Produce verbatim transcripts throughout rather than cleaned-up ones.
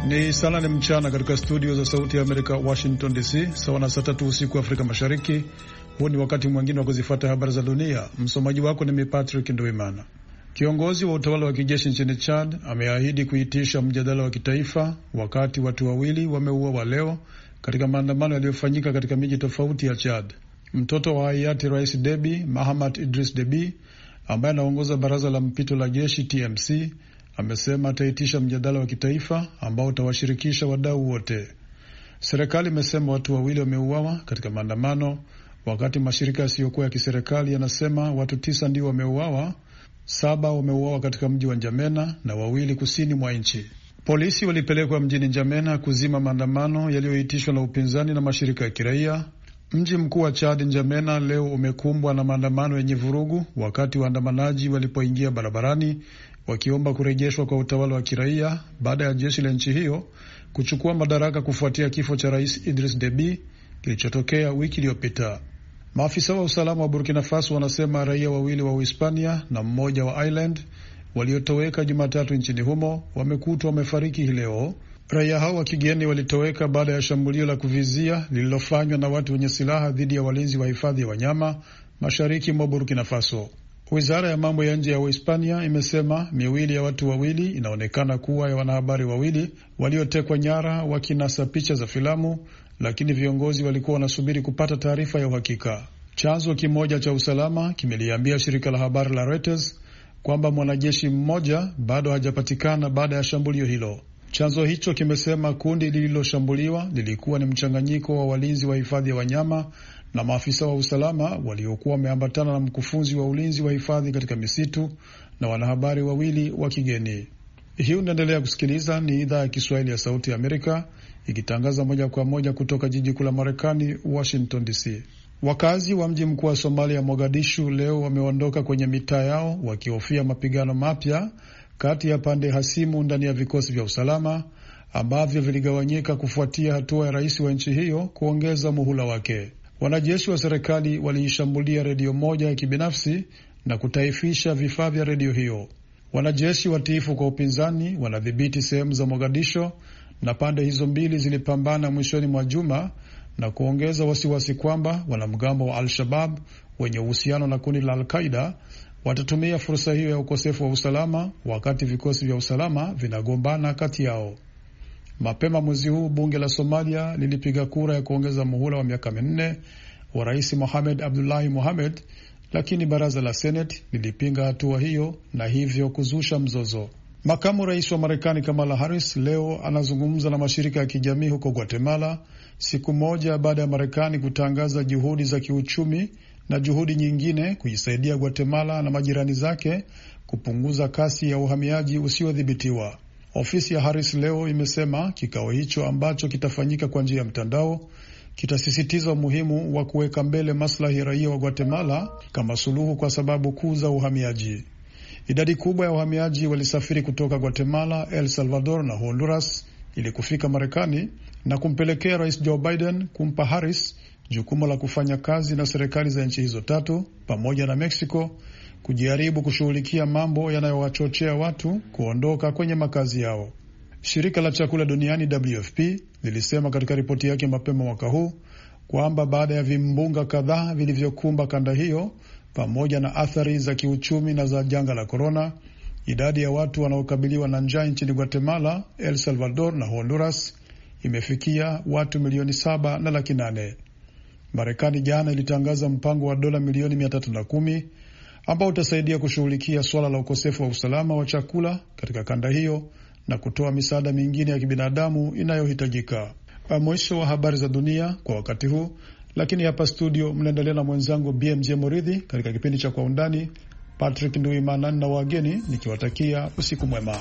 Ni saa nane mchana katika studio za Sauti ya Amerika, Washington D C, sawa na saa tatu usiku Afrika Mashariki. Huu ni wakati mwingine wa kuzifuata habari za dunia. Msomaji wako ni mimi Patrick Nduimana. Kiongozi wa utawala wa kijeshi nchini Chad ameahidi kuitisha mjadala wa kitaifa wakati watu wawili wameuawa leo katika maandamano yaliyofanyika katika miji tofauti ya Chad. Mtoto wa hayati Rais Deby, Mahamat Idris Deby, ambaye anaongoza baraza la mpito la jeshi T M C, amesema ataitisha mjadala wa kitaifa ambao utawashirikisha wadau wote. Serikali imesema watu wawili wameuawa katika maandamano, wakati mashirika yasiyokuwa ya kiserikali yanasema watu tisa ndio wameuawa. Saba wameuawa katika mji wa Njamena na wawili kusini mwa nchi. Polisi walipelekwa mjini Njamena kuzima maandamano yaliyoitishwa na upinzani na mashirika ya kiraia. Mji mkuu wa Chad, Njamena, leo umekumbwa na maandamano yenye vurugu wakati waandamanaji walipoingia barabarani wakiomba kurejeshwa kwa utawala wa kiraia baada ya jeshi la nchi hiyo kuchukua madaraka kufuatia kifo cha Rais Idris Deby kilichotokea wiki iliyopita. Maafisa wa usalama wa Burkina Faso wanasema raia wawili wa Uhispania na mmoja wa Ireland waliotoweka Jumatatu nchini humo wamekutwa wamefariki hii leo. Raia hao wa kigeni walitoweka baada ya shambulio la kuvizia lililofanywa na watu wenye silaha dhidi ya walinzi wa hifadhi ya wanyama mashariki mwa Burkina Faso. Wizara ya mambo ya nje ya Uhispania imesema miwili ya watu wawili inaonekana kuwa ya wanahabari wawili waliotekwa nyara wakinasa picha za filamu, lakini viongozi walikuwa wanasubiri kupata taarifa ya uhakika. Chanzo kimoja cha usalama kimeliambia shirika la habari la Reuters kwamba mwanajeshi mmoja bado hajapatikana baada ya shambulio hilo. Chanzo hicho kimesema kundi lililoshambuliwa lilikuwa ni mchanganyiko wa walinzi wa hifadhi ya wanyama na maafisa wa usalama waliokuwa wameambatana na mkufunzi wa ulinzi wa hifadhi katika misitu na wanahabari wawili wa kigeni. Hii unaendelea kusikiliza, ni idhaa ya Kiswahili ya Sauti ya Amerika ikitangaza moja kwa moja kutoka jiji kuu la Marekani, Washington D C. Wakazi wa mji mkuu wa Somalia, Mogadishu, leo wameondoka kwenye mitaa yao wakihofia mapigano mapya kati ya pande hasimu ndani ya vikosi vya usalama ambavyo viligawanyika kufuatia hatua ya rais wa nchi hiyo kuongeza muhula wake. Wanajeshi wa serikali waliishambulia redio moja ya kibinafsi na kutaifisha vifaa vya redio hiyo. Wanajeshi watiifu kwa upinzani wanadhibiti sehemu za Mogadisho na pande hizo mbili zilipambana mwishoni mwa juma na kuongeza wasiwasi kwamba wanamgambo wa Al-Shabaab wenye uhusiano na kundi la Al-Qaida watatumia fursa hiyo ya ukosefu wa usalama wakati vikosi vya usalama vinagombana kati yao. Mapema mwezi huu bunge la Somalia lilipiga kura ya kuongeza muhula wa miaka minne wa Rais Mohamed Abdullahi Mohamed, lakini baraza la Senate lilipinga hatua hiyo na hivyo kuzusha mzozo. Makamu rais wa Marekani Kamala Harris leo anazungumza na mashirika ya kijamii huko Guatemala, siku moja baada ya Marekani kutangaza juhudi za kiuchumi na juhudi nyingine kuisaidia Guatemala na majirani zake kupunguza kasi ya uhamiaji usiodhibitiwa. Ofisi ya Harris leo imesema kikao hicho ambacho kitafanyika kwa njia ya mtandao kitasisitiza umuhimu wa kuweka mbele maslahi ya raia wa Guatemala kama suluhu kwa sababu kuu za uhamiaji. Idadi kubwa ya wahamiaji walisafiri kutoka Guatemala, El Salvador na Honduras ili kufika Marekani na kumpelekea Rais Joe Biden kumpa Harris jukumu la kufanya kazi na serikali za nchi hizo tatu pamoja na Mexico kujaribu kushughulikia mambo yanayowachochea watu kuondoka kwenye makazi yao. Shirika la chakula duniani W F P lilisema katika ripoti yake mapema mwaka huu kwamba baada ya vimbunga kadhaa vilivyokumba kanda hiyo pamoja na athari za kiuchumi na za janga la korona, idadi ya watu wanaokabiliwa na njaa nchini Guatemala, El Salvador na Honduras imefikia watu milioni saba na laki nane. Marekani jana ilitangaza mpango wa dola milioni mia tatu na kumi ambao utasaidia kushughulikia swala la ukosefu wa usalama wa chakula katika kanda hiyo na kutoa misaada mingine ya kibinadamu inayohitajika. Mwisho wa habari za dunia kwa wakati huu, lakini hapa studio mnaendelea na mwenzangu B M J Moridhi katika kipindi cha Kwa Undani. Patrick Nduimana na wageni nikiwatakia usiku mwema.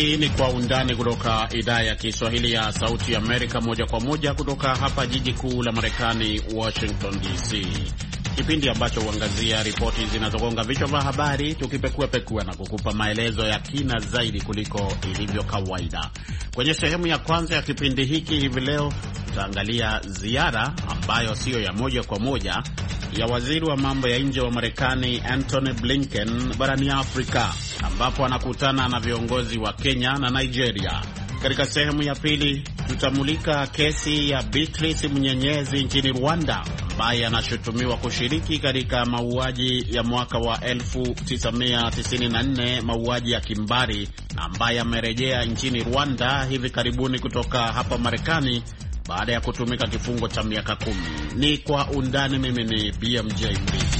Hii ni Kwa Undani kutoka idhaa ya Kiswahili ya Sauti ya Amerika, moja kwa moja kutoka hapa jiji kuu la Marekani, Washington D C. Kipindi ambacho huangazia ripoti zinazogonga vichwa vya habari, tukipekua pekua na kukupa maelezo ya kina zaidi kuliko ilivyo kawaida. Kwenye sehemu ya kwanza ya kipindi hiki hivi leo tutaangalia ziara ambayo siyo ya moja kwa moja ya waziri wa mambo ya nje wa Marekani Antony Blinken barani Afrika, ambapo anakutana na viongozi wa Kenya na Nigeria. Katika sehemu ya pili tutamulika kesi ya Beatrice Munyenyezi nchini Rwanda, ambaye anashutumiwa kushiriki katika mauaji ya mwaka wa elfu tisa mia tisini na nne, mauaji ya kimbari, ambaye amerejea nchini Rwanda hivi karibuni kutoka hapa Marekani baada ya kutumika kifungo cha miaka kumi. Ni Kwa Undani. Mimi ni B M J Mridhi.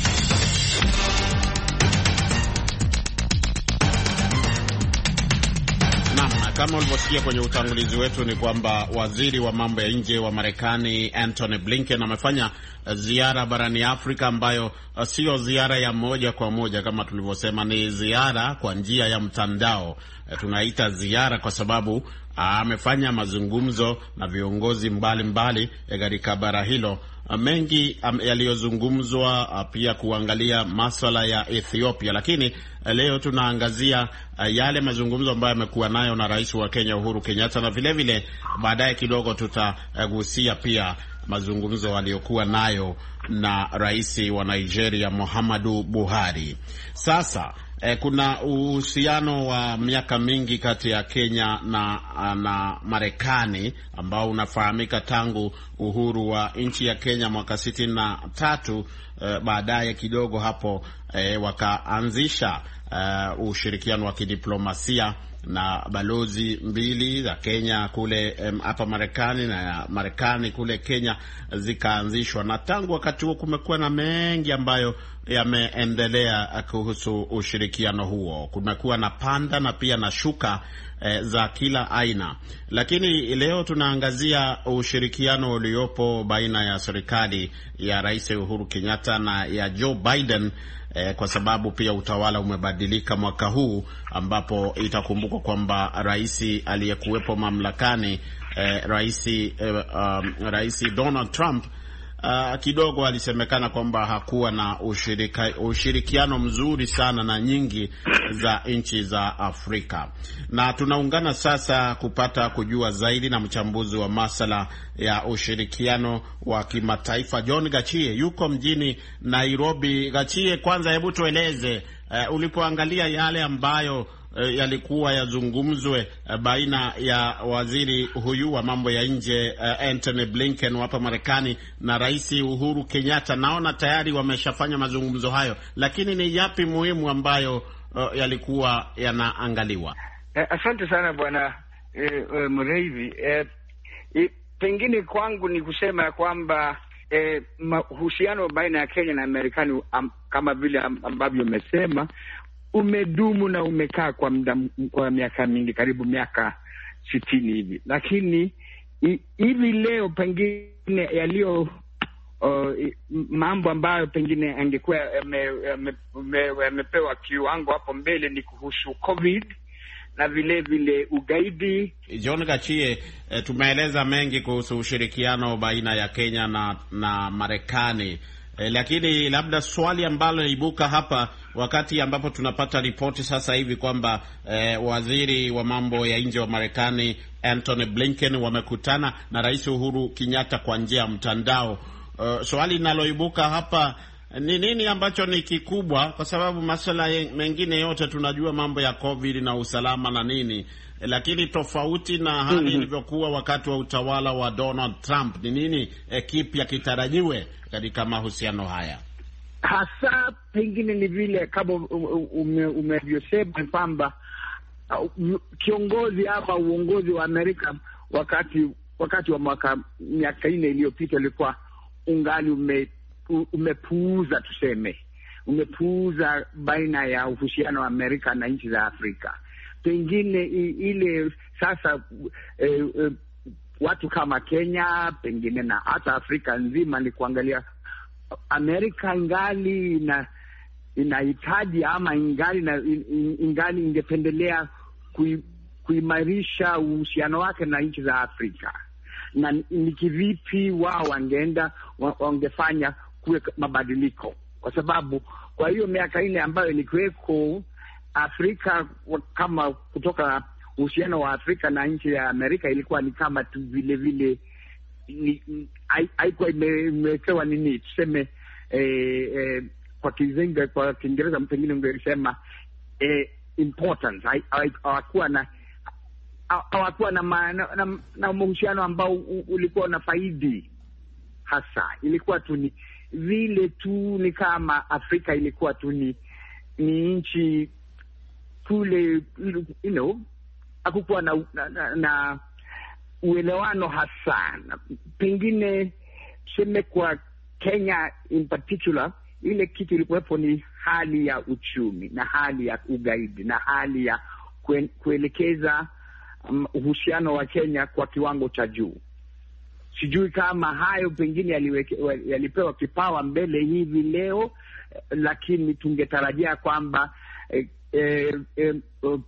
Kama ulivyosikia kwenye utangulizi wetu ni kwamba waziri wa mambo ya nje wa Marekani Antony Blinken amefanya ziara barani Afrika ambayo sio ziara ya moja kwa moja kama tulivyosema, ni ziara kwa njia ya mtandao. Tunaita ziara kwa sababu amefanya mazungumzo na viongozi mbalimbali katika bara hilo, mengi yaliyozungumzwa, pia kuangalia masuala ya Ethiopia, lakini leo tunaangazia yale mazungumzo ambayo yamekuwa nayo na rais wa Kenya Uhuru Kenyatta, na vile vile baadaye kidogo tutagusia pia mazungumzo aliyokuwa nayo na rais wa Nigeria Muhammadu Buhari. Sasa eh, kuna uhusiano wa miaka mingi kati ya Kenya na, na Marekani ambao unafahamika tangu uhuru wa nchi ya Kenya mwaka sitini na tatu. Eh, baadaye kidogo hapo eh, wakaanzisha uh, ushirikiano wa kidiplomasia na balozi mbili za Kenya kule hapa um, Marekani na Marekani kule Kenya zikaanzishwa, na tangu wakati huo kumekuwa na mengi ambayo yameendelea kuhusu ushirikiano huo. Kumekuwa na panda na pia na shuka eh, za kila aina, lakini leo tunaangazia ushirikiano uliopo baina ya serikali ya Rais Uhuru Kenyatta na ya Joe Biden. Eh, kwa sababu pia utawala umebadilika mwaka huu, ambapo itakumbukwa kwamba rais aliyekuwepo mamlakani eh, rais eh, um, rais Donald Trump uh, kidogo alisemekana kwamba hakuwa na ushirika, ushirikiano mzuri sana na nyingi za nchi za Afrika. Na tunaungana sasa kupata kujua zaidi na mchambuzi wa masala ya ushirikiano wa kimataifa John Gachie, yuko mjini Nairobi. Gachie, kwanza hebu tueleze uh, ulipoangalia yale ambayo uh, yalikuwa yazungumzwe uh, baina ya waziri huyu wa mambo ya nje uh, Antony Blinken hapa Marekani na Rais Uhuru Kenyatta. Naona tayari wameshafanya mazungumzo hayo, lakini ni yapi muhimu ambayo uh, yalikuwa yanaangaliwa? Eh, asante sana bwana eh, eh, Mreithi. Eh, eh, pengine kwangu ni kusema kwamba eh, uhusiano baina ya Kenya na Marekani um, kama vile ambavyo umesema umedumu na umekaa kwa muda kwa miaka mingi, karibu miaka sitini hivi, lakini i, hivi leo pengine yaliyo uh, mambo ambayo pengine angekuwa yamepewa kiwango hapo mbele ni kuhusu COVID na vile vile ugaidi. John Gachie, e, tumeeleza mengi kuhusu ushirikiano baina ya Kenya na na Marekani, e, lakini labda swali ambalo liibuka hapa wakati ambapo tunapata ripoti sasa hivi kwamba e, waziri wa mambo ya nje wa Marekani Antony Blinken wamekutana na Rais Uhuru Kenyatta kwa njia ya mtandao. Uh, swali linaloibuka hapa ni nini ambacho ni kikubwa, kwa sababu masuala mengine yote tunajua mambo ya COVID na usalama na nini, lakini tofauti na hali mm-hmm. ilivyokuwa wakati wa utawala wa Donald Trump, ni nini eh, kipya kitarajiwe katika mahusiano haya? Hasa pengine ni vile kama umevyosema ume kwamba uh, kiongozi ama uongozi wa Amerika wakati wakati wa mwaka miaka nne iliyopita ilikuwa ungali ume umepuuza tuseme, umepuuza baina ya uhusiano wa Amerika na nchi za Afrika. Pengine ile sasa e, e, watu kama Kenya pengine na hata Afrika nzima ni kuangalia Amerika ingali na inahitaji ama ingali na ingali ingependelea kui, kuimarisha uhusiano wake na nchi za Afrika, na ni kivipi wao wangeenda wangefanya kuwe mabadiliko, kwa sababu kwa hiyo miaka ile ambayo ilikuweko Afrika, kama kutoka uhusiano wa Afrika na nchi ya Amerika ilikuwa ni kama tu vile vile haikuwa imewekewa nini tuseme eh, eh, kwa Kizinga, kwa Kiingereza pengine ungesema eh, importance. Hawakuwa na hawakuwa na na, na uhusiano ambao ulikuwa na faidi hasa. Ilikuwa tu ni vile tu ni kama Afrika ilikuwa tu ni ni nchi kule, you know, hakukuwa na, na, na, na uelewano hasa. Pengine tuseme kwa Kenya in particular, ile kitu ilikuwepo ni hali ya uchumi na hali ya ugaidi na hali ya kue, kuelekeza um, uhusiano wa Kenya kwa kiwango cha juu. Sijui kama hayo pengine yaliweke, yalipewa kipawa mbele hivi leo, lakini tungetarajia kwamba eh, eh, eh,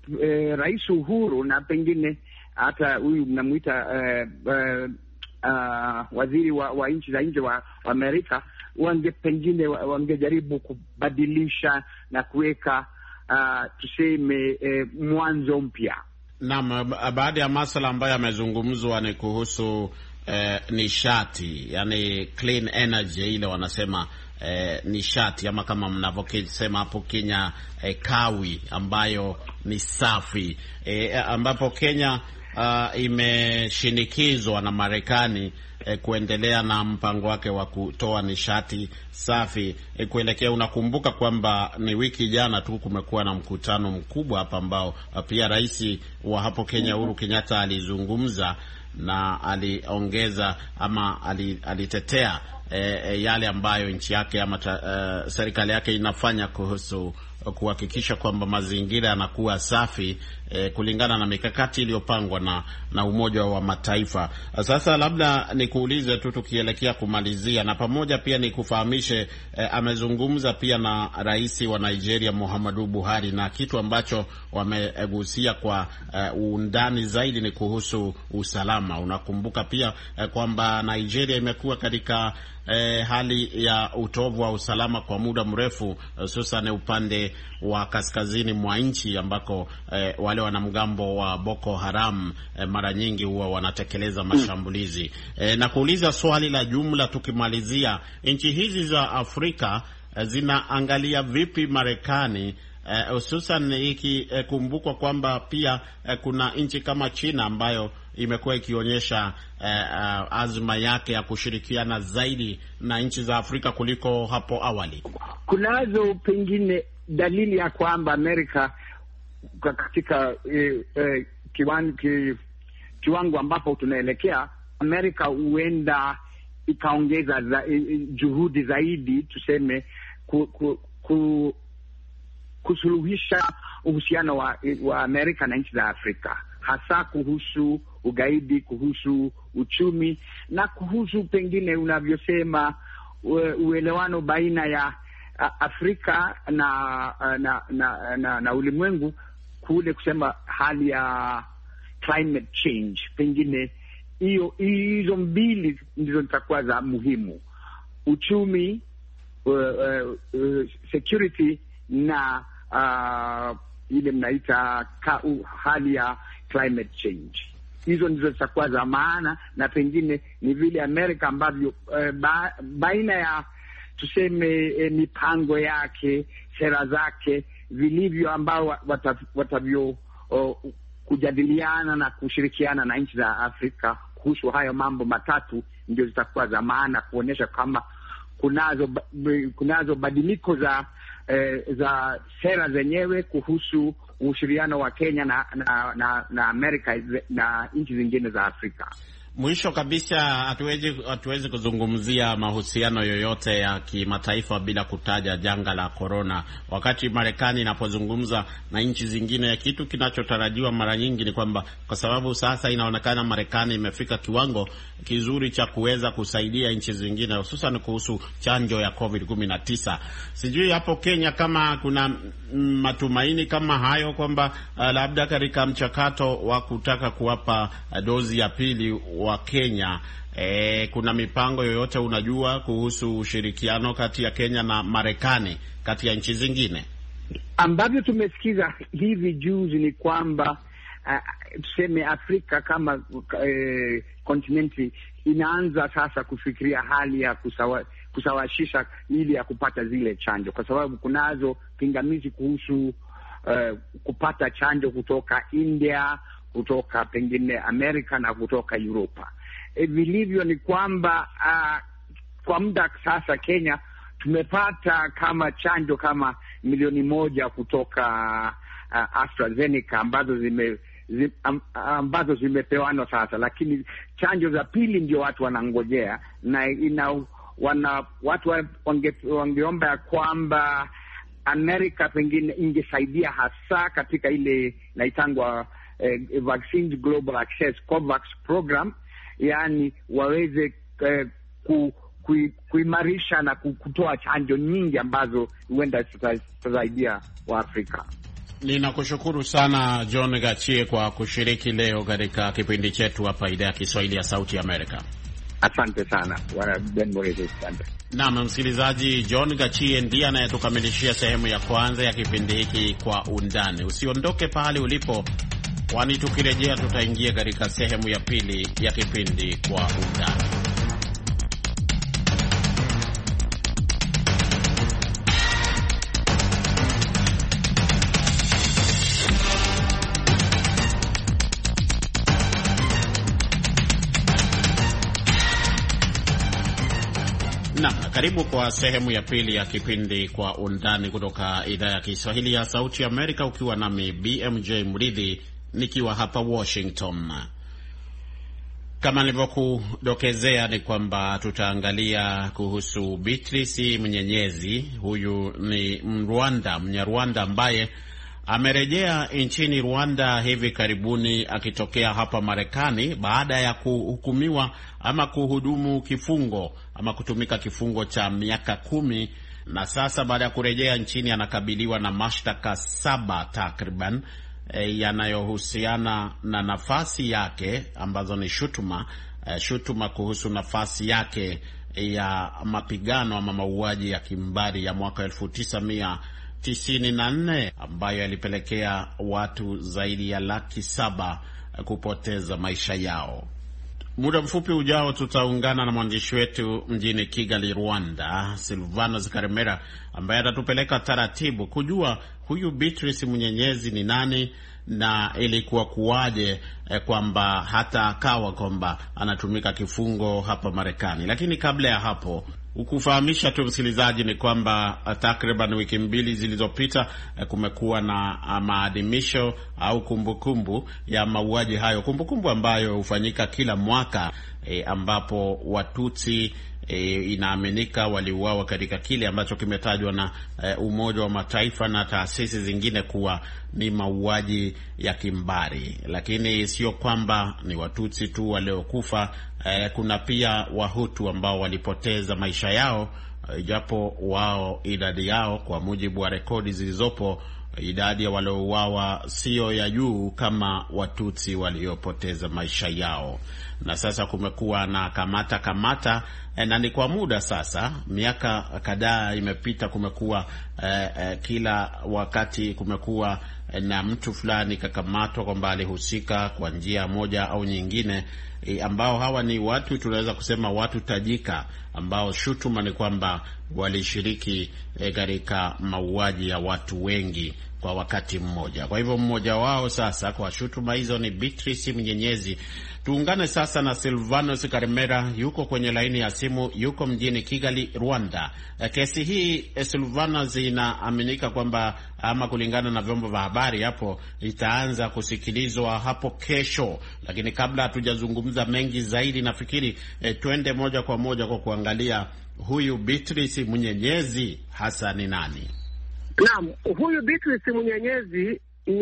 eh, Rais Uhuru na pengine hata huyu mnamuita eh, eh, uh, waziri wa, wa nchi za nje wa, wa Amerika wange pengine wangejaribu kubadilisha na kuweka uh, tuseme eh, mwanzo mpya. Naam, baada ya masuala ambayo yamezungumzwa ni kuhusu eh, nishati, yani clean energy, ile wanasema eh, nishati ama kama mnavyosema hapo Kenya eh, kawi ambayo ni safi, eh, ambapo Kenya uh, imeshinikizwa na Marekani eh, kuendelea na mpango wake wa kutoa nishati safi eh, kuelekea. Unakumbuka kwamba ni wiki jana tu kumekuwa na mkutano mkubwa hapa ambao uh, pia rais wa hapo Kenya Uhuru Kenyatta alizungumza na aliongeza ama alitetea e, yale ambayo nchi yake ama uh, serikali yake inafanya kuhusu kuhakikisha kwamba mazingira yanakuwa safi eh, kulingana na mikakati iliyopangwa na na Umoja wa Mataifa. Sasa labda nikuulize tu tukielekea kumalizia, na pamoja pia nikufahamishe eh, amezungumza pia na rais wa Nigeria Muhammadu Buhari, na kitu ambacho wamegusia kwa uh, undani zaidi ni kuhusu usalama. Unakumbuka pia eh, kwamba Nigeria imekuwa katika Eh, hali ya utovu wa usalama kwa muda mrefu, hususan upande wa kaskazini mwa nchi ambako eh, wale wanamgambo wa Boko Haram eh, mara nyingi huwa wanatekeleza mashambulizi. Eh, na kuuliza swali la jumla tukimalizia, nchi hizi za Afrika eh, zinaangalia vipi Marekani, hususan eh, ikikumbukwa eh, kwamba pia eh, kuna nchi kama China ambayo imekuwa ikionyesha eh, uh, azma yake ya kushirikiana zaidi na nchi za Afrika kuliko hapo awali. Kunazo pengine dalili ya kwamba Amerika katika eh, eh, kiwango, ki, kiwango ambapo tunaelekea, Amerika huenda ikaongeza za, eh, juhudi zaidi tuseme ku, ku, ku, kusuluhisha uhusiano wa, wa Amerika na nchi za Afrika, hasa kuhusu ugaidi, kuhusu uchumi na kuhusu pengine unavyosema uelewano baina ya Afrika na na na, na, na ulimwengu kule, kusema hali ya climate change. Pengine hiyo hizo mbili ndizo zitakuwa za muhimu: uchumi, uh, uh, uh, security na uh, ile mnaita ka, uh, hali ya climate change. Hizo ndizo zitakuwa za maana, na pengine ni vile Amerika ambavyo uh, ba, baina ya tuseme eh, mipango yake, sera zake vilivyo, ambao watavyo uh, kujadiliana na kushirikiana na nchi za Afrika kuhusu hayo mambo matatu, ndio zitakuwa za maana kuonyesha kama kunazo kunazo badiliko za eh, za sera zenyewe kuhusu ushirikiano wa Kenya na na, na, na Amerika na nchi zingine za Afrika. Mwisho kabisa, hatuwezi hatuwezi kuzungumzia mahusiano yoyote ya kimataifa bila kutaja janga la corona. Wakati Marekani inapozungumza na nchi zingine, kitu kinachotarajiwa mara nyingi ni kwamba, kwa sababu sasa inaonekana Marekani imefika kiwango kizuri cha kuweza kusaidia nchi zingine, hususan kuhusu chanjo ya covid kumi na tisa. Sijui hapo Kenya kama kuna matumaini kama hayo, kwamba uh, labda katika mchakato wa kutaka kuwapa uh, dozi ya pili wa Kenya, e, kuna mipango yoyote unajua kuhusu ushirikiano kati ya Kenya na Marekani, kati ya nchi zingine? Ambavyo tumesikiza hivi juzi ni kwamba uh, tuseme Afrika kama uh, kontinenti inaanza sasa kufikiria hali ya kusawa, kusawashisha ili ya kupata zile chanjo, kwa sababu kunazo pingamizi kuhusu uh, kupata chanjo kutoka India, kutoka pengine Amerika na kutoka Europa. E, vilivyo ni kwamba uh, kwa muda sasa Kenya tumepata kama chanjo kama milioni moja kutoka uh, AstraZeneca ambazo zime zi, um, ambazo zimepewanwa sasa, lakini chanjo za pili ndio watu wanangojea, na ina wana watu wange, wangeomba ya kwamba Amerika pengine ingesaidia hasa katika ile naitangwa eh, Vaccines Global Access COVAX program, yani waweze eh, ku, ku, kuimarisha na kutoa chanjo nyingi ambazo huenda zitasaidia wa Afrika. Ninakushukuru sana John Gachie kwa kushiriki leo katika kipindi chetu hapa idhaa ya Kiswahili ya Sauti ya Amerika. Asante sana bwana Ben Morris. Naam, msikilizaji, John Gachie ndiye anayetukamilishia sehemu ya kwanza ya kipindi hiki Kwa Undani. Usiondoke pahali ulipo, kwani tukirejea tutaingia katika sehemu ya pili ya kipindi Kwa Undani. Na karibu kwa sehemu ya pili ya kipindi Kwa Undani kutoka idhaa ya Kiswahili ya Sauti ya Amerika, ukiwa nami B M J Mridhi nikiwa hapa Washington. Kama nilivyokudokezea ni kwamba tutaangalia kuhusu Beatrice Mnyenyezi. Huyu ni Mrwanda, Mnyarwanda ambaye amerejea nchini Rwanda hivi karibuni akitokea hapa Marekani baada ya kuhukumiwa ama kuhudumu kifungo ama kutumika kifungo cha miaka kumi, na sasa baada ya kurejea nchini anakabiliwa na mashtaka saba takriban e, yanayohusiana na nafasi yake ambazo ni shutuma e, shutuma kuhusu nafasi yake ya mapigano ama mauaji ya kimbari ya mwaka elfu tisa mia tisini na nne ambayo yalipelekea watu zaidi ya laki saba kupoteza maisha yao. Muda mfupi ujao tutaungana na mwandishi wetu mjini Kigali, Rwanda, Silvanos Karemera, ambaye atatupeleka taratibu kujua huyu Beatrice Mnyenyezi ni nani na ilikuwa kuwaje eh, kwamba hata akawa kwamba anatumika kifungo hapa Marekani. Lakini kabla ya hapo, ukufahamisha tu msikilizaji ni kwamba takriban wiki mbili zilizopita kumekuwa na maadhimisho au kumbukumbu kumbu ya mauaji hayo, kumbukumbu ambayo hufanyika kila mwaka e, ambapo Watutsi e, inaaminika waliuawa katika kile ambacho kimetajwa na e, Umoja wa Mataifa na taasisi zingine kuwa ni mauaji ya kimbari. Lakini sio kwamba ni Watutsi tu waliokufa. Eh, kuna pia Wahutu ambao walipoteza maisha yao, japo wao idadi yao kwa mujibu wa rekodi zilizopo, idadi ya waliouawa sio ya juu kama Watutsi waliopoteza maisha yao. Na sasa kumekuwa na kamata kamata eh, na ni kwa muda sasa, miaka kadhaa imepita, kumekuwa eh, eh, kila wakati kumekuwa eh, na mtu fulani kakamatwa kwamba alihusika kwa njia moja au nyingine, E, ambao hawa ni watu tunaweza kusema watu tajika, ambao shutuma ni kwamba walishiriki katika e, mauaji ya watu wengi kwa wakati mmoja. Kwa hivyo mmoja wao sasa kwa shutuma hizo ni Beatrice Mnyenyezi. Tuungane sasa na Silvanos Karemera, yuko kwenye laini ya simu, yuko mjini Kigali, Rwanda. E, kesi hii e, Silvanos, inaaminika kwamba ama kulingana na vyombo vya habari hapo itaanza kusikilizwa hapo kesho. Lakini kabla hatujazungumza kuzungumza mengi zaidi, nafikiri eh, twende moja kwa moja kwa kuangalia huyu Beatrice Munyenyezi hasa ni nani? Naam, huyu Beatrice Munyenyezi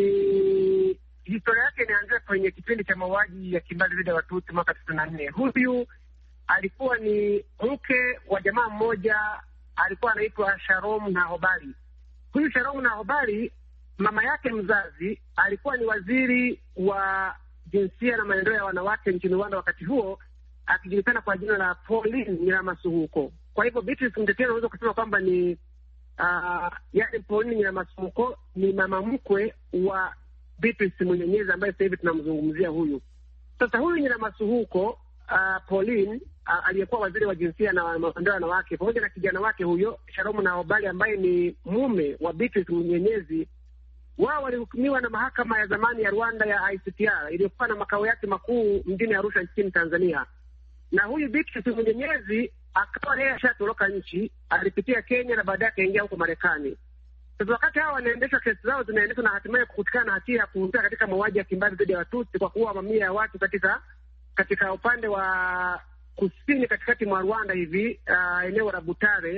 ni historia yake inaanzia kwenye kipindi cha mauaji ya kimbali dhidi ya Watusi mwaka tisini na nne. Huyu alikuwa ni mke wa jamaa mmoja, alikuwa anaitwa Sharom Nahobari. Huyu Sharom Nahobari, mama yake mzazi alikuwa ni waziri wa jinsia na maendeleo ya wanawake nchini Rwanda wakati huo, akijulikana kwa jina la Pauline Nyiramasuhuko. Kwa hivyo Beatrice Mtetero unaweza kusema kwamba ni uh, yaani Pauline Nyiramasuhuko ni mama mkwe wa Beatrice Munyenyezi ambaye sasa hivi tunamzungumzia huyu. Sasa huyu Nyiramasuhuko, uh, Pauline uh, aliyekuwa waziri wa jinsia na maendeleo ya wanawake, pamoja na kijana wake huyo Sharom Nahobari ambaye ni mume wa Beatrice Munyenyezi, wao walihukumiwa na mahakama ya zamani ya Rwanda ya I C T R iliyokuwa na makao yake makuu mjini Arusha nchini Tanzania. Na huyu Beatrice Munyenyezi akawa yeye ashatoroka nchi, alipitia Kenya na baadaye akaingia huko Marekani. Sasa wakati hao wanaendesha kesi zao zinaendeshwa na hatimaye kukutikana na hatia ya kuhusika katika mauaji ya kimbari dhidi ya Watusi kwa kuua mamia ya watu katika katika upande wa kusini katikati mwa Rwanda hivi, uh, eneo la Butare.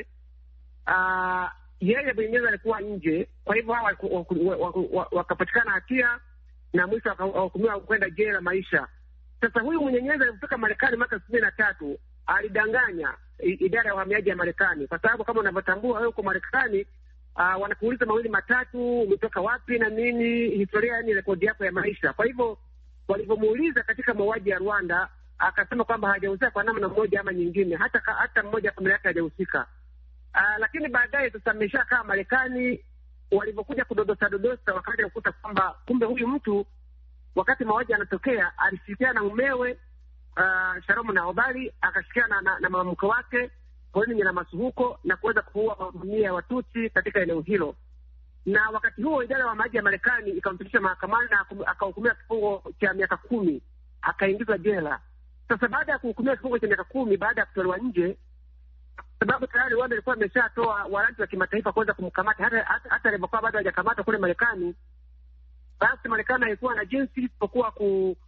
Uh, yeye Munyenyezi alikuwa nje, kwa hivyo hao wakapatikana hatia na mwisho wakahukumiwa kwenda jela maisha. Sasa huyu Munyenyezi alifika Marekani mwaka elfu mbili na tatu, alidanganya idara ya uhamiaji ya Marekani, kwa sababu kama unavyotambua wewe uko Marekani, uh, wanakuuliza mawili matatu, umetoka wapi na nini, historia, yani rekodi yako ya maisha. Kwa hivyo walivyomuuliza katika mauaji ya Rwanda, akasema kwamba hajahusika kwa namna moja ama nyingine, hata hata mmoja familia yake hajahusika. Uh, lakini baadaye sasa ameshakaa Marekani, walivyokuja kudodosa dodosa wakaja kukuta kwamba kumbe huyu mtu wakati mauaji yanatokea alishirikiana na mumewe uh, Sharom Nahobari, akashirikiana na, na, na mama mke wake Pauline Nyiramasuhuko na kuweza kuua mamia ya Watutsi katika eneo hilo. Na wakati huo idara ya uhamiaji ya Marekani ikamfikisha mahakamani na akahukumiwa kifungo cha miaka kumi, akaingizwa jela. Sasa baada ya kuhukumiwa kifungo cha miaka kumi, baada ya kutolewa nje, sababu tayari Rwanda ilikuwa imeshatoa waranti wa kimataifa kuweza kumkamata, hata hata, hata alipokuwa bado hajakamata kule Marekani, basi Marekani haikuwa na jinsi isipokuwa ku,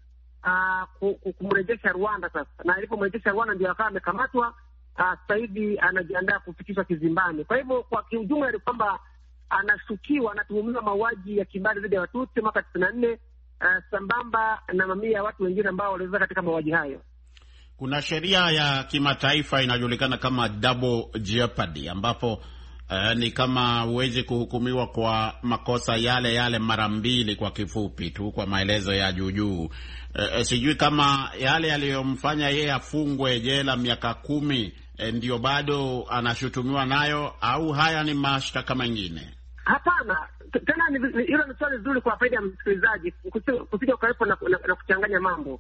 uh, kumrejesha Rwanda. Sasa na alipomrejesha Rwanda ndio akawa amekamatwa. Sasa hivi anajiandaa kufikishwa kizimbani. Kwa hivyo kwa kiujumla ni kwamba anashukiwa, anatuhumiwa mauaji ya kimbari dhidi ya Watutsi mwaka tisini na nne, uh, sambamba na mamia ya watu wengine ambao waliweza katika mauaji hayo. Kuna sheria ya kimataifa inajulikana kama double jeopardy, ambapo uh, ni kama huwezi kuhukumiwa kwa makosa yale yale mara mbili, kwa kifupi tu kwa maelezo ya juu juu. Uh, sijui kama yale yaliyomfanya yeye afungwe jela miaka kumi eh, ndio bado anashutumiwa nayo, au haya ni mashtaka mengine? Hapana, tena hilo ni swali zuri kwa faida ya msikilizaji, kusija ukawepo na, na, na kuchanganya mambo.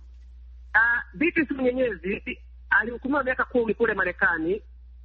Uh, Beatrice Munyenyezi alihukumiwa miaka kumi kule Marekani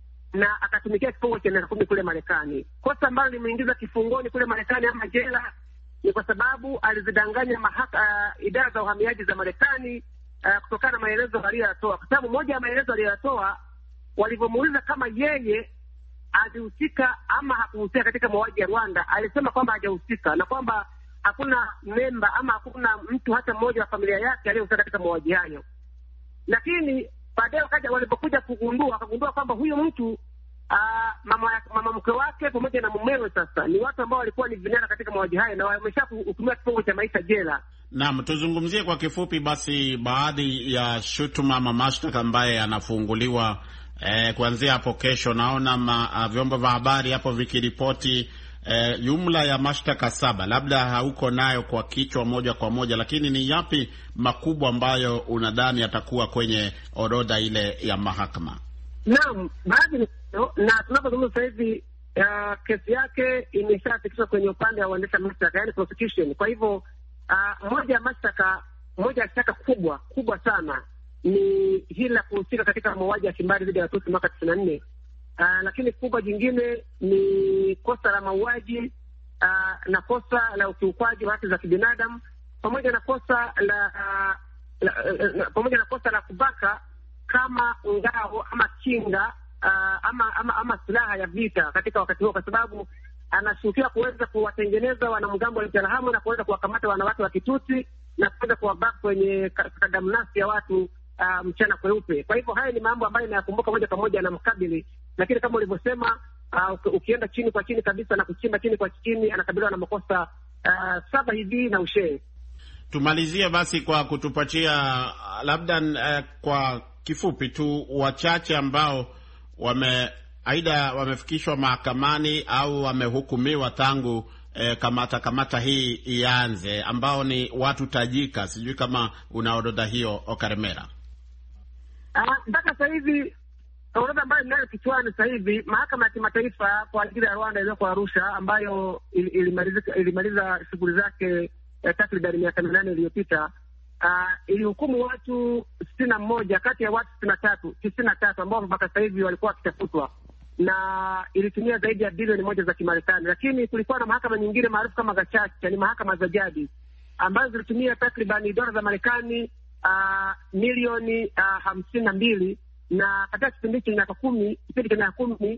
na akatumikia kifungo cha miaka kumi kule Marekani. Kosa ambalo limeingiza kifungoni kule Marekani ama jela ni kwa sababu alizidanganya mahaka, uh, idara za uhamiaji za Marekani uh, kutokana na maelezo aliyoyatoa. Kwa sababu moja ya maelezo aliyoyatoa, walivyomuuliza kama yeye alihusika ama hakuhusika katika mauaji ya Rwanda, alisema kwamba hajahusika na kwamba hakuna memba ama hakuna mtu hata mmoja wa familia yake aliyehusika katika mauaji hayo. Lakini baadaye wakaja, walipokuja kugundua, wakagundua kwamba huyu mtu uh, mama mama mke wake pamoja na mumewe sasa ni watu ambao walikuwa ni vinara katika mauaji hayo na wameshahukumiwa kifungo cha maisha jela. Naam, tuzungumzie kwa kifupi basi baadhi ya shutuma ama mashtaka ambaye yanafunguliwa eh, kuanzia hapo kesho. Naona ma, uh, vyombo vya habari hapo vikiripoti eh, jumla ya mashtaka saba. Labda hauko nayo kwa kichwa moja kwa moja, lakini ni yapi makubwa ambayo unadhani yatakuwa kwenye orodha ile ya mahakama? Naam, baadhi na tunapozungumza sasa hivi uh, kesi yake imeshafikishwa kwenye upande wa waendesha mashtaka, yani prosecution. Kwa hivyo uh, moja ya mashtaka, moja ya shtaka kubwa kubwa sana ni hili la kuhusika katika mauaji ya kimbari dhidi ya Watutsi mwaka tisini na nne. Uh, lakini kubwa jingine ni kosa la mauaji uh, na kosa la ukiukwaji wa haki za kibinadamu pamoja na kosa la, uh, la, uh, uh, pamoja na kosa la kubaka kama ngao ama kinga uh, ama, ama, ama silaha ya vita katika wakati huo, kwa sababu anashukiwa kuweza kuwatengeneza wanamgambo wa Interahamwe na kuweza kuwakamata wanawake wa Kitutsi na kuweza kuwabaka kwenye kadamnasi ya watu uh, mchana kweupe. Kwa hivyo haya ni mambo ambayo inayakumbuka moja kwa moja na mkabili, lakini kama ulivyosema, uh, ukienda chini kwa chini kabisa na kuchimba chini kwa chini, anakabiliwa na makosa uh, saba hivi na ushee. Tumalizie basi kwa kutupatia labda uh, kwa kifupi tu wachache ambao wame aidha wamefikishwa mahakamani au wamehukumiwa tangu eh, kamata kamata hii ianze, ambao ni watu tajika. Sijui kama una orodha hiyo Karemera. Mpaka uh, sasa hivi orodha ambayo ninayo kichwani sasa hivi, mahakama ya kimataifa kwa ajili ya Rwanda iliyoko Arusha, ambayo ilimaliza ilimaliza shughuli zake eh, takriban miaka minane iliyopita, uh, ilihukumu watu sitini na moja kati ya watu sitini na tatu tisini na tatu ambao mpaka sasa hivi walikuwa wakitafutwa, na ilitumia zaidi ya bilioni moja za Kimarekani. Lakini kulikuwa na mahakama nyingine maarufu kama Gachacha, ni mahakama za jadi, ambazo zilitumia takribani dola za Marekani uh, milioni uh, hamsini na mbili, na katika kipindi cha miaka kumi kipindi cha miaka kumi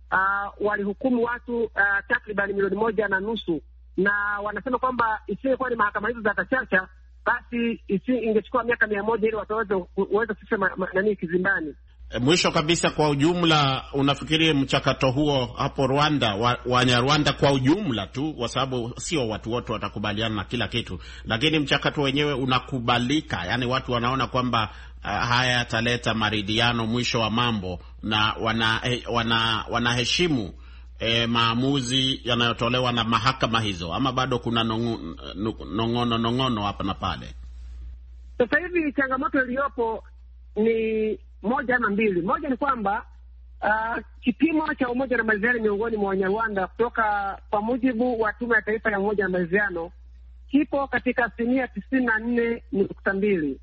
uh, walihukumu watu uh, takribani milioni moja na nusu, na wanasema kwamba isingekuwa ni mahakama hizo za Gachacha, basi isi ingechukua miaka mia moja ili watu waweze kufikisha nani kizimbani. Mwisho kabisa, kwa ujumla, unafikiri mchakato huo hapo Rwanda, wa, Wanyarwanda kwa ujumla tu, kwa sababu sio watu wote watakubaliana na kila kitu, lakini mchakato wenyewe unakubalika? Yani watu wanaona kwamba uh, haya yataleta maridhiano mwisho wa mambo, na wana wana wanaheshimu eh, maamuzi yanayotolewa na mahakama hizo, ama bado kuna nongono nongono hapa na pale? Sasa hivi changamoto iliyopo ni moja ama mbili. Moja ni kwamba uh, kipimo cha umoja na maridhiano miongoni mwa Wanyarwanda kutoka kwa mujibu wa Tume ya Taifa ya Umoja na Maridhiano kipo katika asilimia tisini na nne nukta mbili.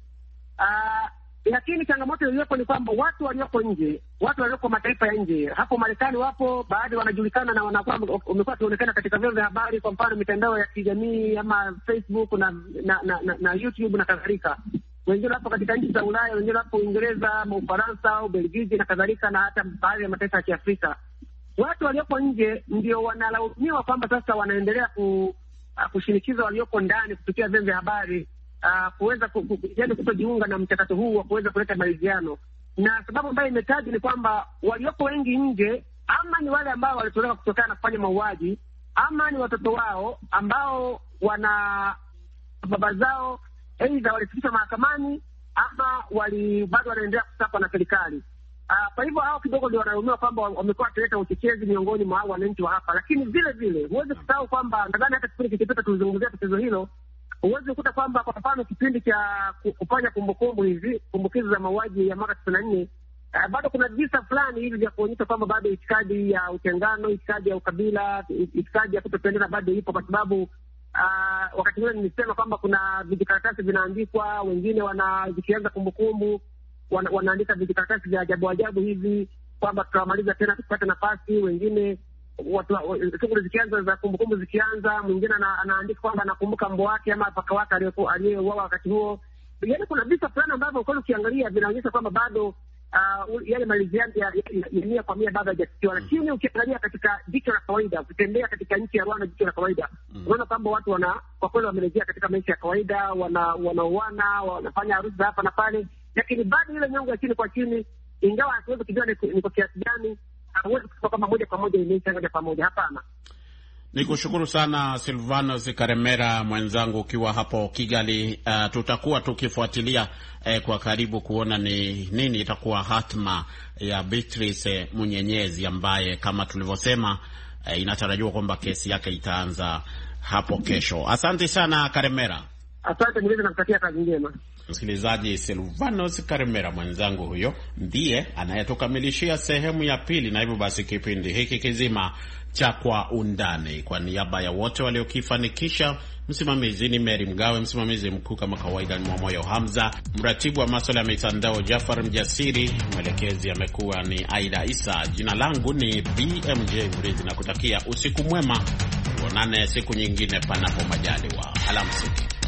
Uh, lakini changamoto iliyopo ni kwamba watu walioko nje, watu walioko mataifa ya nje, hapo Marekani wapo baadhi wanajulikana na wanakuwa wamekuwa wakionekana katika vyombo vya habari, kwa mfano mitandao ya kijamii ama Facebook na na, na, na, na YouTube na kadhalika. Wengine hapo katika nchi za Ulaya, wengine hapo Uingereza, Ufaransa, Ubelgiji na kadhalika, na hata baadhi ya mataifa ya Kiafrika. Watu walioko nje ndio wanalaumiwa kwamba sasa wanaendelea ku, uh, kushinikiza walioko ndani kupitia vyombo vya habari uh, kuweza ku, ku, yaani kutojiunga na mchakato huu wa kuweza kuleta maridhiano. Na sababu ambayo imetaja ni kwamba walioko wengi nje ama ni wale ambao walitolewa kutokana na kufanya mauaji, ama ni watoto wao ambao wana baba zao aidha walifikishwa mahakamani ama wali bado wanaendelea kusakwa na serikali. Uh, kwa hivyo hao kidogo ndio wanalaumiwa kwamba wamekuwa wakileta uchochezi miongoni mwa wananchi wa hapa. Lakini vile vile huwezi kusahau kwamba nadhani hata kipindi kilichopita tulizungumzia tatizo hilo. Huwezi kukuta kwamba kwa mfano kipindi cha kufanya kumbukumbu hizi kumbukizi za mauaji ya mwaka tisini na nne uh, bado kuna visa fulani hivi vya kuonyesha kwamba bado itikadi ya utengano, itikadi ya ukabila, itikadi ya kutopendana bado ipo, kwa sababu Uh, wakati ule nilisema kwamba kuna vijikaratasi vinaandikwa, wengine wana zikianza kumbukumbu wana, wanaandika vijikaratasi vya ajabu ajabu hivi kwamba tutawamaliza tena tupate nafasi. Wengine watu shughuli zikianza za kumbukumbu zikianza, mwingine anaandika kwamba anakumbuka mbwa wake ama paka wake aliyeuawa wakati huo. Yaani kuna visa fulani ambavyo kwa ukiangalia vinaonyesha kwamba bado Uh, yale maliziano ya mia kwa mia bado hajafikiwa. Lakini ukiangalia katika jicho la kawaida, ukitembea katika nchi ya Rwanda jicho la kawaida, unaona kwamba watu wana kwa kweli wamerejea katika maisha ya kawaida, wana wanauana, wanafanya harusi za hapa na pale, lakini bado ile nyongo ya chini kwa chini, ingawa hatuwezi kujua ni kwa kiasi gani, hauwezi kusema kama moja kwa moja imeisha moja kwa moja, hapana. Nikushukuru sana Silvanus Karemera mwenzangu ukiwa hapo Kigali. Uh, tutakuwa tukifuatilia eh, kwa karibu kuona ni nini itakuwa hatma ya Beatrice Munyenyezi ambaye kama tulivyosema eh, inatarajiwa kwamba kesi yake itaanza hapo kesho. Asante sana Karemera. Asante, mimi nakutakia kazi njema. Msikilizaji, Silvanus Karemera mwenzangu huyo ndiye anayetukamilishia sehemu ya pili, na hivyo basi kipindi hiki kizima cha Kwa Undani, kwa niaba ya wote waliokifanikisha, msimamizi ni Mary Mgawe, msimamizi mkuu kama kawaida ni Mwamoyo Hamza, mratibu wa masuala ya mitandao Jafar Mjasiri, mwelekezi amekuwa ni Aida Isa, jina langu ni B M J Murithi, na kutakia usiku mwema. Tuonane siku nyingine panapo majaliwa. Alamsiki.